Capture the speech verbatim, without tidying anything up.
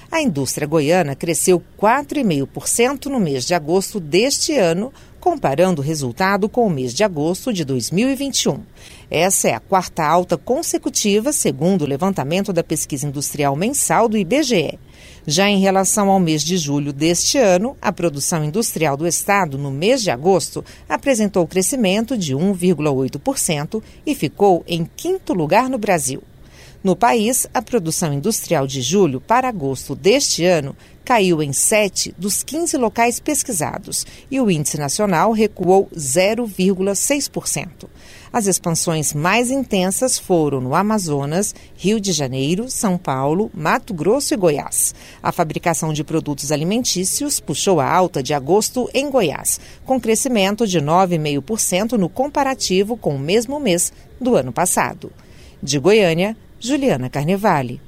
A indústria goiana cresceu quatro vírgula cinco por cento no mês de agosto deste ano, comparando o resultado com o mês de agosto de dois mil e vinte e um. Essa é a quarta alta consecutiva, segundo o levantamento da pesquisa industrial mensal do I B G E. Já em relação ao mês de julho deste ano, a produção industrial do estado no mês de agosto apresentou crescimento de um vírgula oito por cento e ficou em quinto lugar no Brasil. No país, a produção industrial de julho para agosto deste ano caiu em sete dos quinze locais pesquisados e o índice nacional recuou zero vírgula seis por cento. As expansões mais intensas foram no Amazonas, Rio de Janeiro, São Paulo, Mato Grosso e Goiás. A fabricação de produtos alimentícios puxou a alta de agosto em Goiás, com crescimento de nove vírgula cinco por cento no comparativo com o mesmo mês do ano passado. De Goiânia, Juliana Carnevale.